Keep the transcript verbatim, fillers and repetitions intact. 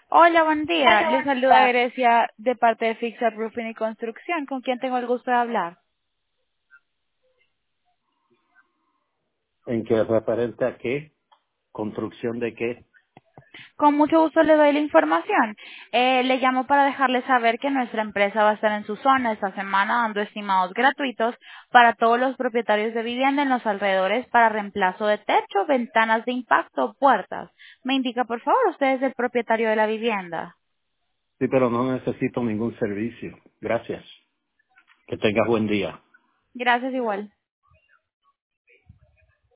Hola, buen día. Les saluda Grecia de parte de Fixa Roofing y Construcción. ¿Con quién tengo el gusto de hablar? ¿En qué referente a qué? ¿Construcción de qué? Con mucho gusto le doy la información. Eh, le llamo para dejarle saber que nuestra empresa va a estar en su zona esta semana dando estimados gratuitos para todos los propietarios de vivienda en los alrededores para reemplazo de techo, ventanas de impacto o puertas. Me indica, por favor, usted es el propietario de la vivienda. Sí, pero no necesito ningún servicio. Gracias. Que tengas buen día. Gracias igual.